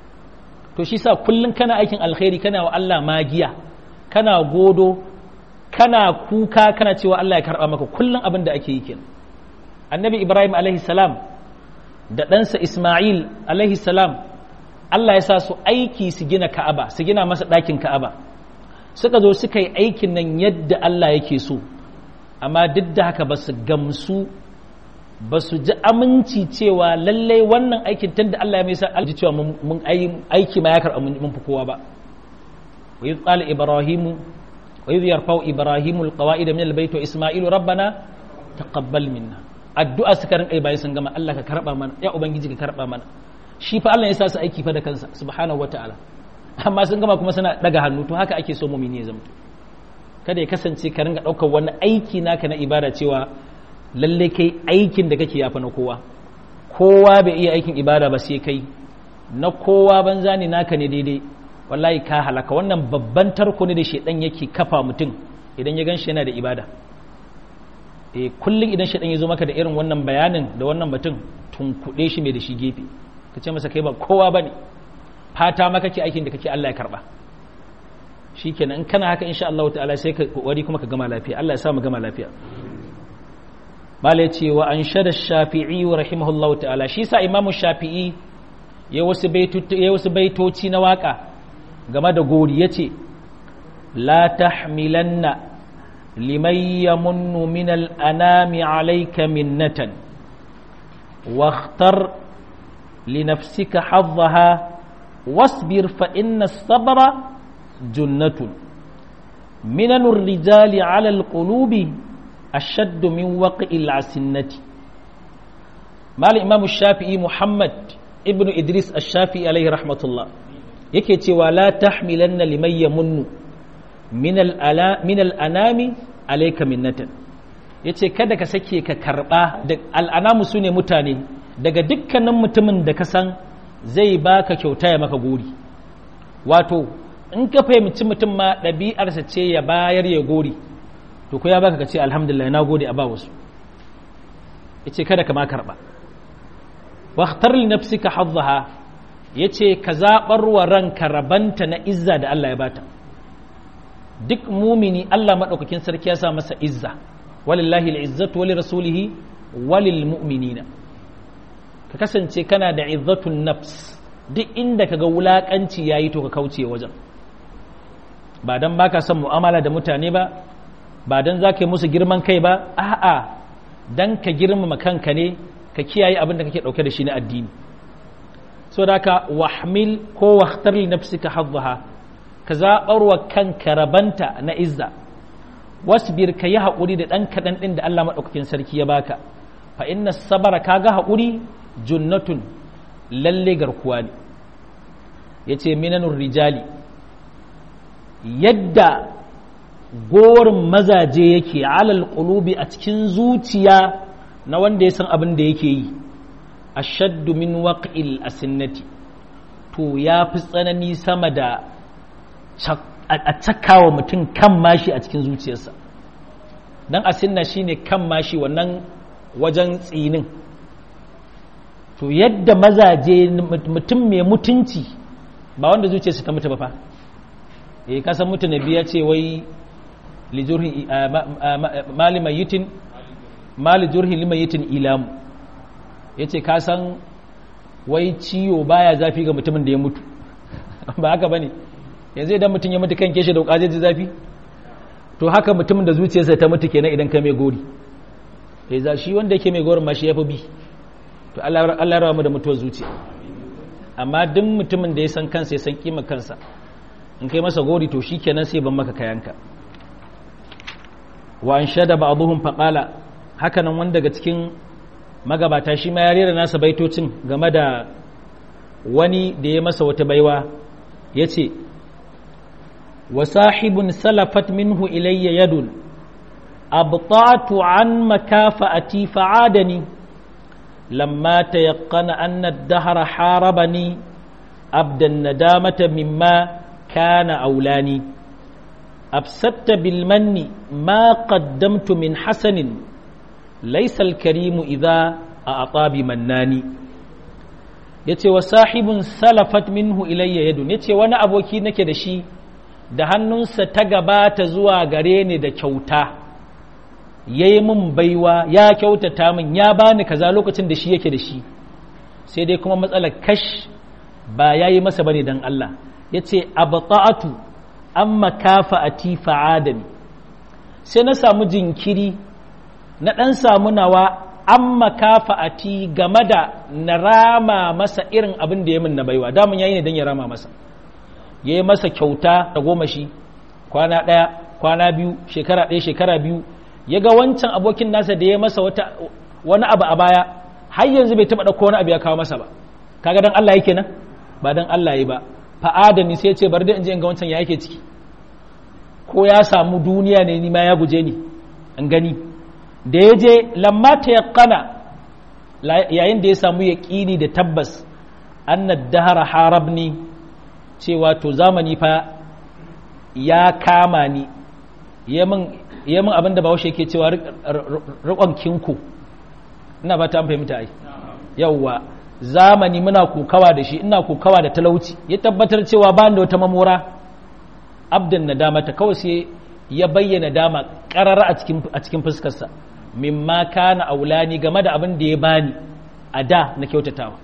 to shi sa kullum kana aikin alkhairi kana wa Allah magiya kana godo kana kuka kana cewa Allah ya karɓa maka kullum abin da ake yi kenan. Annabi Ibrahim alaihi salam da ɗansa Ismail alaihi salam Allah ya sa su aiki su gina Ka'aba, su gina masa ɗakin Ka'aba. Suka zo suka yi aikin nan yadda Allah yake so, amma duk da haka ba su gamsu, ba su ji aminci cewa lallai wannan aikin tun da Allah ya mai sa alji cewa mun aiki ma ya karɓa mun fi kowa ba. Wa yi tsali Ibrahimu, wa yi yarfau Ibrahimu alƙawa'ida min albayt wa Ismailu rabbana taqabbal minna. Addu'a suka rinƙa bayan sun gama, Allah ka karɓa mana, ya Ubangiji ka karɓa mana. Shi fa Allah ya sa su aiki fa da kansa subhanahu wata'ala, amma sun gama kuma suna daga hannu. To haka ake so mumini ya zamto, kada ya kasance ka ringa ɗaukar wani aiki naka na ibada cewa lalle kai aikin da kake yafa na kowa. Kowa bai iya aikin ibada ba sai kai, na kowa banza ne naka ne daidai. Wallahi ka halaka. Wannan babban tarko ne da shedan yake kafa mutum idan ya ganshi yana da ibada. Eh kullun idan shedan ya zo maka da irin wannan bayanin da wannan mutum, tunkuɗe shi mai da shi gefe, ka ce masa kai ba kowa bane, fata maka ke aikin da kake Allah ya karba. Shikenan in kana haka insha Allah ta'ala sai ka kokari kuma ka gama lafiya. Allah ya sa mu gama lafiya. Malai ce wa anshada Shafi'i rahimahullahu ta'ala, shi sa Imam Shafi'i ya wasu baitoci ya wasu baitoci na waka game da gori, yace la tahmilanna liman yamunnu min al-anami alayka minnatan wakhtar لنفسك حظها واصبر فإن الصبر جنة منن الرجال على القلوب أشد من وقع العسنة. ما الإمام الشافعي محمد ابن إدريس الشافعي عليه رحمة الله يكتي ولا تحملن لمن يمن من من الأنام عليك منة. yace kada ka sake ka karba da al'anamu sune mutane daga dukkanin mutumin da ka san zai baka kyauta ya maka gori. Wato in ka fahimci mutum ma ɗabi'arsa ce ya bayar ya gori, to ko ya baka ka ce alhamdulillah na gode a ba wasu. Yace kada ka ma karba. Wakhtar li nafsika haddaha, yace ka zabar wa ranka rabanta na izza da Allah ya bata. Duk mumini Allah madaukakin sarki ya sa masa izza. Walillahi al'izzatu wa lirasulihi wa lilmu'minina. Ka kasance kana da izzatun nafs, duk inda kaga wulakanci yayi to ka kauce wajen. Ba dan baka son mu'amala da mutane ba, ba dan zaka yi musu girman kai ba, a'a dan ka girmama kanka ne, ka kiyaye abin da kake dauke da shi na addini. Saboda haka wahmil ko wakhtar li nafsika haddaha, ka zabarwa kanka rabanta na izza. Wasbir ka yi haƙuri da ɗan kaɗan ɗin da Allah maɗaukakin sarki ya baka, fa inna sabara ka ga haƙuri junnatun lalle garkuwa ne. Ya ce minanun rijali, yadda gorin mazaje yake alal ƙulubi a cikin zuciya na wanda ya san abin da yake yi, ashaddu min waq'il asinnati, to ya fi tsanani sama da a cakawa mutum kan mashi a cikin zuciyarsa. Dan asinna shine kan mashi, wannan wajen tsinin. To yadda mazaje mutum mai mutunci ba wanda zuciyarsa ta mutu ba fa. Eh ka san mutum nabi ya ce wai li jurhi mali mayitin mali jurhi limayitin ilamu. Yace ka san wai ciwo baya zafi ga mutumin da ya mutu. Ba haka bane. Yanzu idan mutum ya mutu kan keshe da wuka zai ji zafi, to haka mutumin da zuciyarsa ta mutu kenan idan ka mai gori. Eh za shi wanda yake mai gorin ma shi yafi bi. To Allah Allah ya rawa mu da mutuwar zuciya. Amma duk mutumin da ya san kansa ya san kima kansa, in kai masa gori to shikenan sai ban maka kayanka. Wa anshada ba'dhum faqala, haka nan wanda daga cikin magabata shi ma ya rera nasa baitocin game da wani da ya masa wata baiwa, yace وصاحب سلفت منه إلي يد أبطأت عن مكافأتي فعادني لما تيقن أن الدهر حاربني أبدى الندامة مما كان أولاني أبسطت بالمن ما قدمت من حسن ليس الكريم إذا أعطى بمناني. yace wa sahibun salafat minhu ilayya yadun, yace wani aboki nake da shi da hannunsa ta gabata zuwa gare ni da kyauta yayi min baiwa ya kyautata min ya bani kaza lokacin da shi yake da shi sai dai kuma matsalar kash ba yayi masa bane dan Allah yace abta'atu amma kafa'ati fa'adani sai na samu jinkiri na dan samu nawa amma kafa'ati game da na rama masa irin abin da ya min na baiwa damun yayi ne dan ya rama masa yayi masa kyauta da goma shi kwana daya kwana biyu shekara daya shekara biyu yaga wancan abokin nasa da ya masa wata wani abu a baya har yanzu bai taba dauko wani abu ya kawo masa ba kaga dan Allah yake nan ba dan Allah yi ba fa'adani sai ya ce bari da in je in ga wancan ya yake ciki ko ya samu duniya ne ni ma ya guje ni an gani da ya je lamma ta yaqana yayin da ya samu yaqini da tabbas annad dahara harabni cewa to zamani fa ya kama ni yamin yamin abinda Bahaushe yake cewa riƙon kinku ina ba ta an fahimta ai yawwa zamani muna kokawa da shi ina kokawa da talauci ya tabbatar cewa ba da wata mamora abdan nadama ta kawai sai ya bayyana dama karara a cikin a cikin fuskarsa mimma kana aulani game da abin da ya bani a da na kyautatawa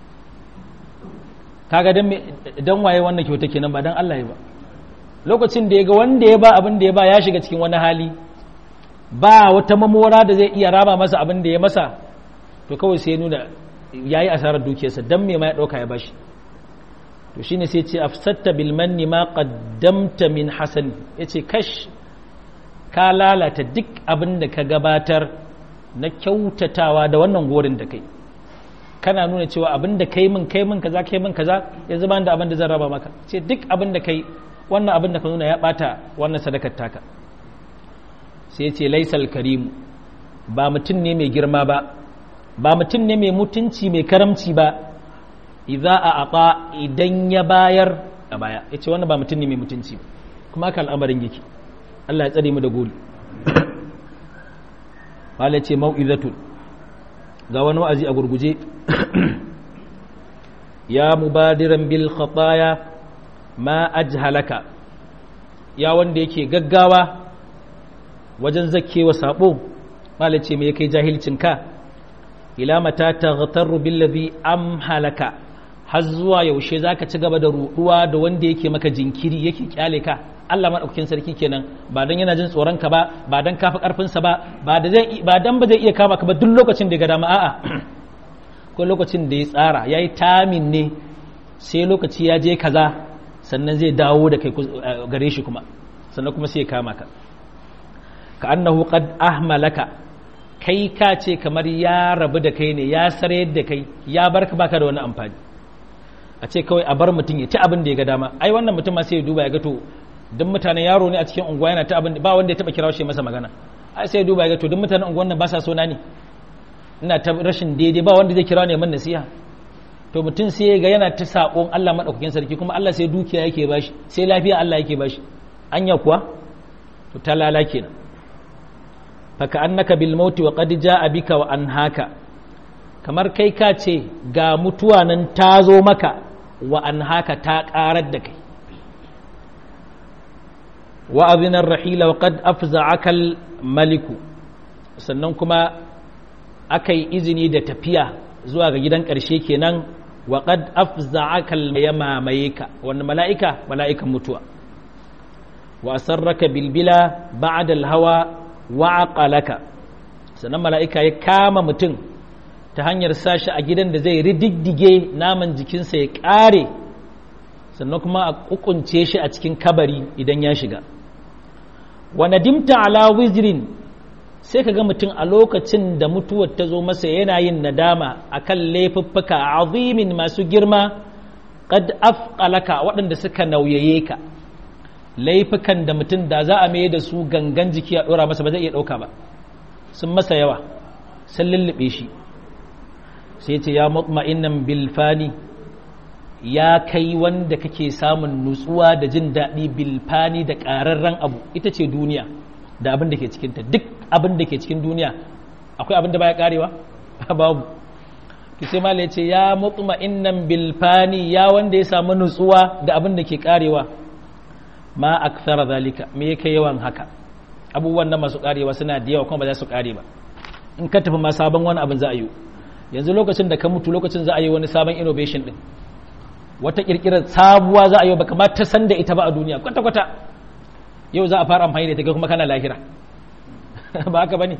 kaga dan dan waye wannan kyauta kenan ba dan Allah ya ba lokacin da ya ga wanda ya ba abin da ya ba ya shiga cikin wani hali ba wata mamora da zai iya raba masa abin da ya masa to kawai sai ya nuna yayi asarar dukiyarsa dan me ma ya dauka ya bashi to shine sai ce afsatta bil manni ma qaddamta min hasan yace kash ka lalata duk abin da ka gabatar na kyautatawa da wannan gorin da kai kana nuna cewa abin da kai min kai min kaza kai min kaza yanzu ban da abin da zan raba maka ce duk abin da kai wannan abin da ka nuna ya bata wannan sadakar taka sai yace laysal karim ba mutum ne mai girma ba ba mutum ne mai mutunci mai karamci ba idza a ata idan ya bayar a baya yace wannan ba mutum ne mai mutunci ba kuma haka al'amarin yake Allah ya tsare mu da goli wala ce mau'izatu ga wani wa'azi a gurguje ya mubadiran bil khataya ma ajhalaka ya wanda yake gaggawa wajen zakkewa sabo wala ce me yake jahilcin ka ila mata taghtaru billazi amhalaka har zuwa yaushe zaka ci gaba da ruduwa da wanda yake maka jinkiri yake kyale ka Allah madaukakin sarki kenan ba dan yana jin tsoron ka ba ba dan kafi karfin sa ba ba da zai ba dan ba zai iya kama ka ba duk lokacin da ya ga dama a'a ko lokacin da ya tsara yayi tamin ne sai lokaci ya je kaza sannan zai dawo da kai gare shi kuma sannan kuma sai ya kama ka ka annahu qad ahmalaka kai ka ce kamar ya rabu da kai ne ya sare da kai ya barka baka da wani amfani a ce kawai a bar mutum ya ci abin da ya ga dama ai wannan mutum ma sai ya duba ya ga to duk mutanen yaro ne a cikin unguwa yana ta abin ba wanda ya taba kirawo shi masa magana ai sai ya duba ya ga to duk mutanen unguwan nan ba sa so na ne ina ta rashin daidai ba wanda zai kira ne man nasiha to mutum sai ya ga yana ta sakon Allah madaukakin sarki kuma Allah sai dukiya yake bashi sai lafiya Allah yake bashi anya kuwa to ta lala kenan faka annaka bil mauti wa qad jaa bika wa anhaka kamar kai ka ce ga mutuwa nan ta zo maka wa anhaka ta karar da kai wa adhina ar-rahila wa qad afza'aka al-maliku sannan kuma akai izini da tafiya zuwa ga gidan ƙarshe kenan wa qad afza'aka al-yamamayka wannan mala'ika mala'ikan mutuwa wa asarraka bilbila ba'da al-hawa wa aqalaka sannan mala'ika ya kama mutum ta hanyar sashi a gidan da zai rididdige naman jikinsa ya ƙare sannan kuma a kukunce shi a cikin kabari idan ya shiga wa nadimta ala wizrin sai ka ga mutum a lokacin da mutuwar ta zo masa yana yin nadama akan laifuffuka azimin masu girma qad afqalaka waɗanda suka nauyaye ka laifukan da mutum da za a mai da su gangan jiki a ɗora masa ba zai iya ɗauka ba sun masa yawa sun lullube shi sai ce ya mutma'innan bilfani ya kai wanda kake samun nutsuwa da jin daɗi bilfani da ƙararren abu ita ce duniya da abin da ke cikinta duk abin da ke cikin duniya akwai abin da baya ƙarewa babu to sai mala ya ce ya mutma'innan bilfani ya wanda ya samu nutsuwa da abin da ke ƙarewa ma akthara zalika me yake yawan haka abubuwan nan masu karewa suna da yawa kuma ba za su kare ba in ka tafi ma sabon wani abin za a yi yanzu lokacin da ka mutu lokacin za a yi wani sabon innovation din wata kirkirar sabuwa za a yi baka ma ta san da ita ba a duniya kwata kwata yau za a fara amfani da ita kuma kana lahira ba haka bane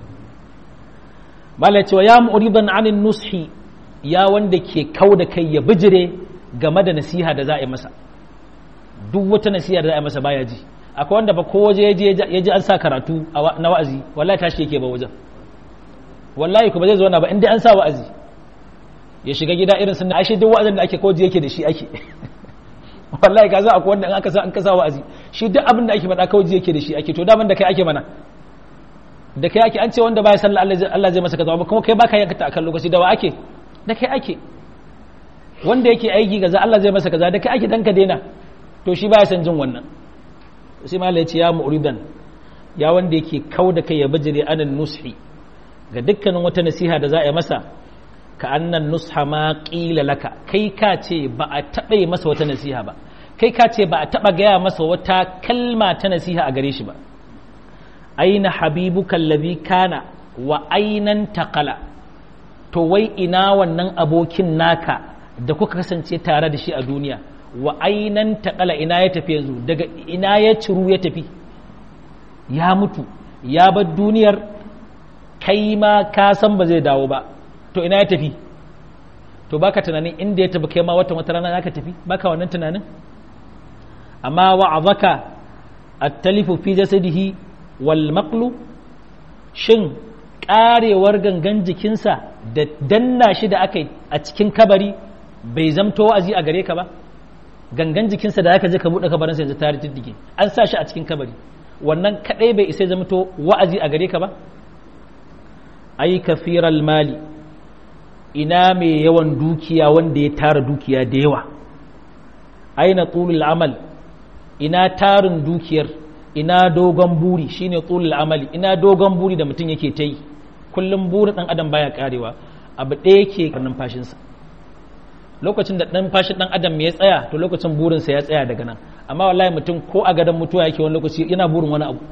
malai cewa ya mu'ridan anin nushi ya wanda ke kau da kai ya bijire game da nasiha da za a yi masa duk wata nasiha da za a yi masa baya ji akwai wanda ba ko waje ya ji an sa karatu na wa'azi wallahi tashi yake ba wajen wallahi kuma zai zo na ba inda an sa wa'azi ya shiga gida irin sunna ashe duk wa'azin da ake ko ji yake da shi ake wallahi ka za akwai wanda in aka sa an kasa wa'azi shi duk abin da ake faɗa kawai ji yake da shi ake to daman da kai ake mana da kai ake an ce wanda baya sallah Allah zai masa kaza kuma kai baka yanka ta akan lokaci da wa ake da kai ake wanda yake aiki kaza Allah zai masa kaza da kai ake dan ka daina to shi baya san jin wannan sai malai ya ce ya mu'ridan ya wanda yake kauda kai ya bijire anan nushi ga dukkanin wata nasiha da za a yi masa ka annan nusha ma qila laka kai ka ce ba a taɓa yi masa wata nasiha ba kai ka ce ba a taɓa gaya masa wata kalma ta nasiha a gare shi ba aina habibuka allazi kana wa ainan taqala to wai ina wannan abokin naka da kuka kasance tare da shi a duniya wa ainan taqala ina ya tafi yanzu daga ina ya ciru ya tafi ya mutu ya bar duniyar kai ma ka san ba zai dawo ba to ina ya tafi to baka tunanin inda ya tafi kai ma wata wata rana zaka tafi baka wannan tunanin amma wa'azaka at-talifu fi jasadihi wal maqlu shin karewar gangan jikinsa da danna shi da aka yi a cikin kabari bai zamto wa'azi a gare ka ba gangan jikinsa da aka je ka buɗe kabarinsa yanzu tare diddige an sa shi a cikin kabari wannan kadai bai isa zamto wa'azi a gare ka ba ai kafiral mali ina mai yawan dukiya wanda ya tara dukiya da yawa aina tulul amal ina tarin dukiyar ina dogon buri shine tulul amali ina dogon buri da mutum yake ta yi kullum burin dan adam baya karewa abu ɗaya yake numfashinsa lokacin da numfashin dan adam ya tsaya to lokacin burinsa ya tsaya daga nan amma wallahi mutum ko a gadon mutuwa yake wani lokaci yana burin wani abu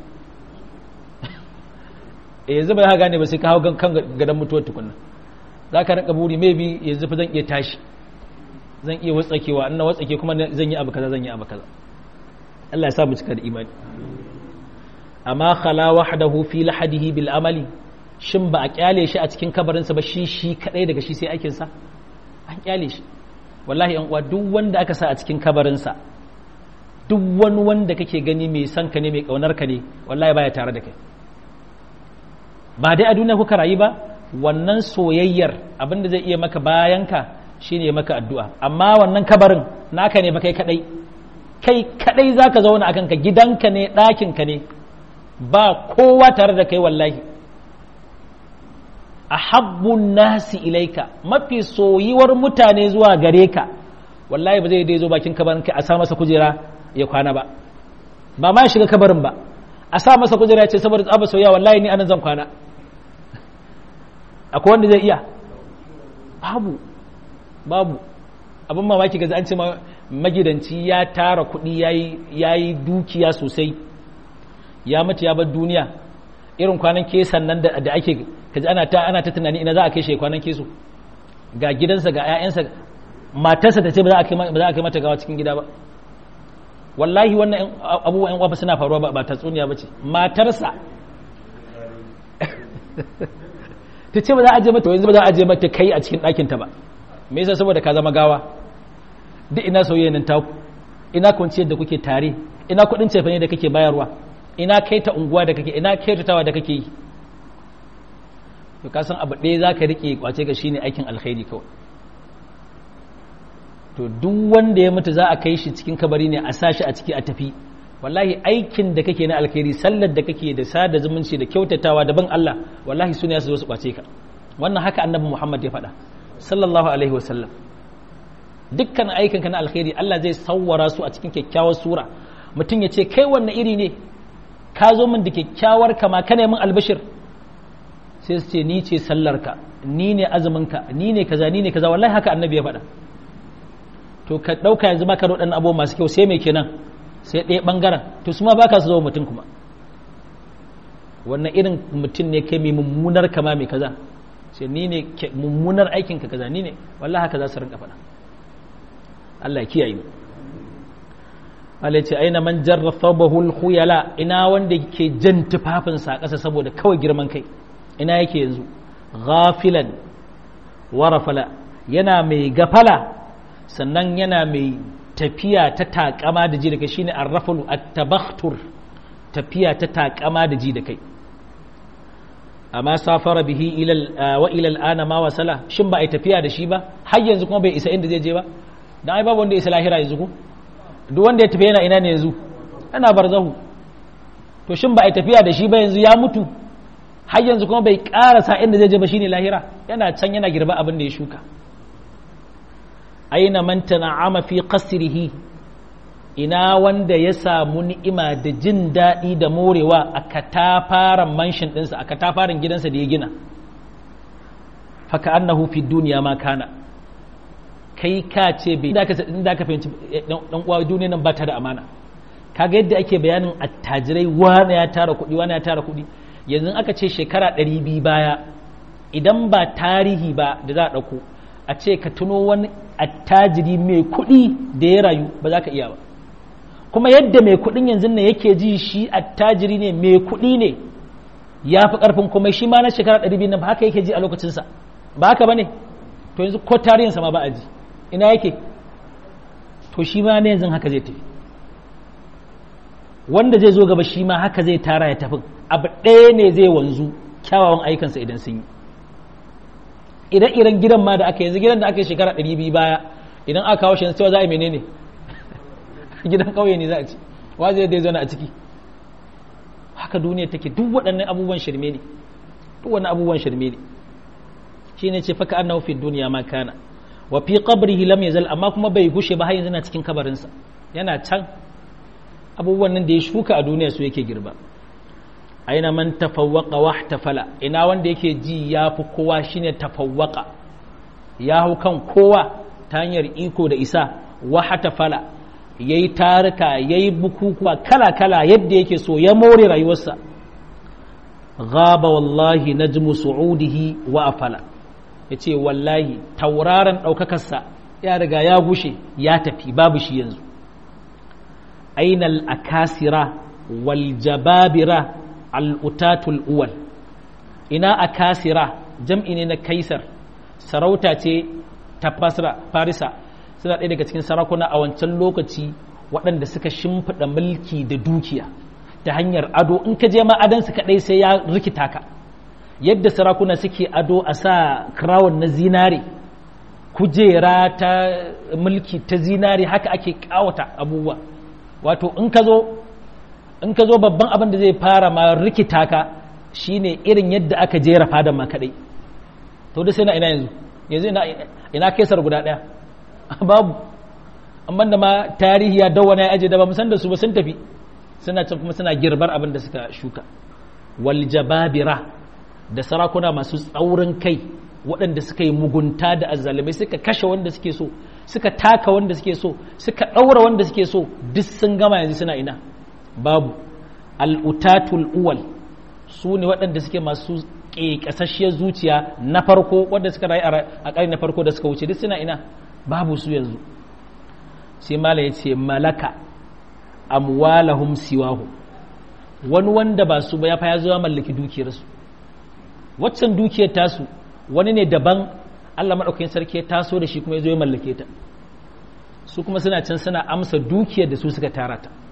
eh yanzu bai ha gane ba sai ka hau kan gadon mutuwar tukunna za ka rinka buri maybe yanzu fa zan iya tashi zan iya watsakewa ina watsake kuma zan yi abu kaza zan yi abu kaza Allah ya sa mu cika da imani amma khala wahdahu fi lahadihi bil amali shin ba a kyale shi a cikin kabarinsa ba shi shi kadai daga shi sai aikin sa an kyale shi wallahi yan uwa duk wanda aka sa a cikin kabarinsa duk wani wanda kake gani mai san ka ne mai kaunar ka ne wallahi baya tare da kai ba dai a duniya kuka rayu ba wannan soyayyar abinda zai iya maka bayanka shine maka addu'a amma wannan kabarin naka ne ba kai kadai kai kadai zaka zauna akan ka gidanka ne ɗakin ka ne ba kowa tare da kai wallahi ahabbun nasi ilaika mafi soyiwar mutane zuwa gare ka wallahi ba zai dai zo bakin kabarin ka a sa masa kujera ya kwana ba ba ma shiga kabarin ba a sa masa kujera ce saboda tsaba soyayya wallahi ni anan zan kwana akwai wanda zai iya babu babu abin mamaki ga an ce magidanci ya tara kuɗi ya yi dukiya sosai ya mutu ya bar duniya irin kwanan kesan nan da ake kaji ana ta ana ta tunani ina za a kai shi kwanan keso ga gidansa ga 'ya'yansa matarsa ta ce ba za a kai mata gawa cikin gida ba wallahi wannan abubuwan yan suna faruwa ba tatsuniya ba ce matarsa ta ce ba za a je mata yanzu ba za a je mata kai a cikin ɗakinta ba me yasa saboda ka zama gawa duk ina soyayya nan taku ina kwanciyar da kuke tare ina kuɗin cefane da kake bayarwa ina kai ta unguwa da kake ina kyautatawa da kake yi to ka san abu ɗaya za ka riƙe kwace ga shine aikin alkhairi kawai to duk wanda ya mutu za a kai shi cikin kabari ne a sa shi a ciki a tafi wallahi aikin da kake na alkhairi sallar da kake da sada zumunci da kyautatawa da ban Allah wallahi sune ya su zo su kwace ka wannan haka annabi Muhammad ya faɗa sallallahu alaihi wasallam dukkan aikinka na alkhairi Allah zai sawwara su a cikin kyakkyawar sura mutum ya ce kai wannan iri ne ka zo min da kyakkyawar kama ka ne min albashir sai su ce ni ce sallarka ni ne azuminka ni ne kaza ni ne kaza wallahi haka annabi ya faɗa to ka ɗauka yanzu maka waɗannan abubuwa masu kyau sai mai kenan sai ɗaya ɓangaren to su ma ba ka su zama mutum kuma wannan irin mutum ne kai mai mummunar kama mai kaza sai ni ne mummunar aikinka kaza ni ne wallahi haka za su rinka faɗa Allah ya kiyaye mu Allah ce aina man jarra thawbahu al-khuyala ina wanda ke jan tufafinsa a ƙasa saboda kawai girman kai ina yake yanzu ghafilan warafala yana mai gafala sannan yana mai tafiya ta takama da ji da kai shine arrafalu at-tabakhtur tafiya ta takama da ji da kai amma safara bihi ila wa ila al-ana ma wasala shin ba ai tafiya da shi ba har yanzu kuma bai isa inda zai je ba dan ai babu wanda ya isa lahira yanzu ko duk wanda ya tafi yana ina ne yanzu ana barzahu to shin ba ai tafiya da shi ba yanzu ya mutu har yanzu kuma bai karasa inda zai je ba shine lahira yana can yana girba abin da ya shuka aina man tana'ama fi qasrihi ina wanda ya samu ni'ima da jin daɗi da morewa a katafaren manshin ɗinsa a katafaren gidansa da ya gina faka annahu fi duniya ma kana kai ka ce bai da ka fahimci dan uwa duniya nan ba ta da amana kaga yadda ake bayanin attajirai wani ya tara kuɗi wani ya tara kuɗi yanzu aka ce shekara ɗari biyu baya idan ba tarihi ba da za a ɗauko a ce ka tuno wani attajiri mai kuɗi da ya rayu ba za ka iya ba kuma yadda mai kuɗin yanzu ne yake ji shi attajiri ne mai kuɗi ne ya fi ƙarfin kuma shi ma na shekara ɗari biyu nan ba haka yake ji a lokacinsa ba haka ba ne to yanzu ko tarihinsa ma ba a ji ina yake to shi ma ne yanzu haka zai tafi wanda zai zo gaba shi ma haka zai tara ya tafi abu ɗaya ne zai wanzu kyawawan aikansa idan sun yi ire-iren gidan ma da aka yanzu gidan da aka yi shekara ɗari biyu baya idan aka kawo shi yanzu cewa za a yi menene gidan ƙauye ne za a ci wa zai dai zauna a ciki haka duniya take duk waɗannan abubuwan shirme ne duk wannan abubuwan shirme ne shi ne ce faka annahu fi duniya ma kana wa fi qabrihi lam yazal amma kuma bai gushe ba har yanzu na cikin kabarinsa yana can abubuwan nan da ya shuka a duniya su yake girba aina man tafawwaqa wahtafala ina wanda yake ji ya fi kowa shine tafawwaqa ya hau kan kowa ta hanyar iko da isa wahtafala yayi tarika yayi bukukuwa kala kala yadda yake so ya more rayuwarsa ghaba wallahi najmu su'udihi wa afala yace wallahi tauraron daukakarsa ya riga ya gushe ya tafi babu shi yanzu ainal akasira wal jababira al'utatul uwal ina a kasira jam'i ne na kaisar sarauta ce ta farisa suna ɗaya daga cikin sarakuna a wancan lokaci waɗanda suka shimfiɗa mulki da dukiya ta hanyar ado in ka je ma adansu kaɗai sai ya rikita ka yadda sarakuna suke ado a sa crown na zinare kujera ta mulki ta zinare haka ake ƙawata abubuwa wato in ka zo in ka zo babban abin da zai fara ma rikita ka shine irin yadda aka jera fadan ma kadai to da sai na ina yanzu yanzu ina ina kaisar guda daya babu amma da ma tarihi ya dawwana ya aje da ba mu san da su ba sun tafi suna can kuma suna girbar abin da suka shuka wal jababira da sarakuna masu tsaurin kai waɗanda suka yi mugunta da azzalumai suka kashe wanda suke so suka taka wanda suke so suka ɗaura wanda suke so duk sun gama yanzu suna ina babu al'utatul uwal su ne waɗanda suke masu ƙasasshiyar zuciya na farko wanda suka rayu a ƙari na farko da suka wuce duk suna ina babu su yanzu sai mala ya ce malaka amwalahum siwahu wani wanda ba su ba ya fa ya zo mallaki dukiyarsu waccan dukiyar tasu wani ne daban Allah maɗaukakin sarki ya taso da shi kuma ya zo ya mallake ta su kuma suna can suna amsa dukiyar da su suka tara ta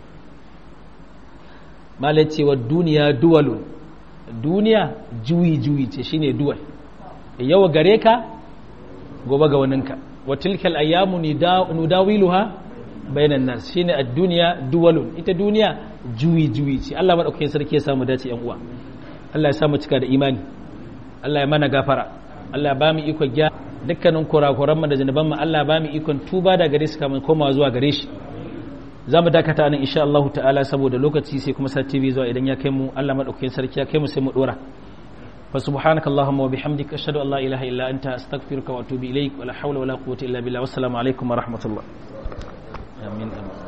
malai cewa duniya duwalun duniya juyi-juyi ce shine duwal yawa gare ka gobe ga waninka wa tilkal ayyamu nudawiluha bainan nas shine ad-dunya duwalun ita duniya juyi-juyi ce Allah madaukakin sarki ya samu dace yan uwa Allah ya samu cika da imani Allah ya mana gafara Allah ya ba mu iko gya dukkanin kurakuran mu da zanuban mu Allah ya ba mu ikon tuba da gare su kamar komawa zuwa gare shi za mu dakata nan insha Allah ta'ala saboda lokaci sai kuma sati biyu zuwa idan ya kai mu Allah madaukakin sarki ya kai mu sai mu dora fa subhanakallahumma wa bihamdika ashhadu an la ilaha illa anta astaghfiruka wa atubu ilaik wa la hawla wa la quwwata illa billah wassalamu alaikum wa rahmatullah amin